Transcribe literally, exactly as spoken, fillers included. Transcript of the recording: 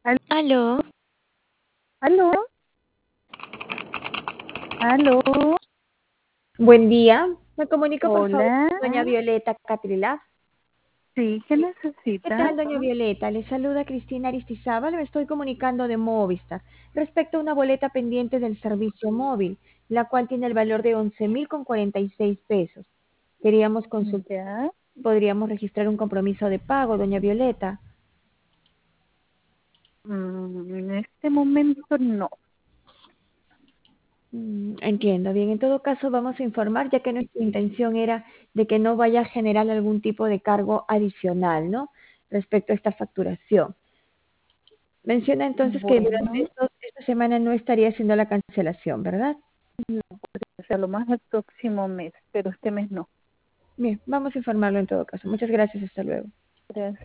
Al- Aló, ¿Aló? ¿Aló? Buen día. Me comunico, por favor, Hola. con doña Violeta Catrilá. Sí, ¿qué ¿Qué necesita? tal, doña Violeta? Le saluda Cristina Aristizábal. Me estoy comunicando de Movistar respecto a una boleta pendiente del servicio móvil, la cual tiene el valor de once mil con cuarenta y seis pesos. Queríamos consultar, Ya. podríamos registrar un compromiso de pago, doña Violeta. Mm, en este momento no. Mm, Entiendo. Bien, en todo caso vamos a informar, ya que nuestra intención era de que no vaya a generar algún tipo de cargo adicional, ¿no? Respecto a esta facturación. Menciona entonces que durante Bueno, estos- esta semana no estaría haciendo la cancelación, ¿verdad? o sea, lo más el próximo mes, pero este mes no. Bien, vamos a informarlo en todo caso. Muchas gracias, hasta luego. Gracias.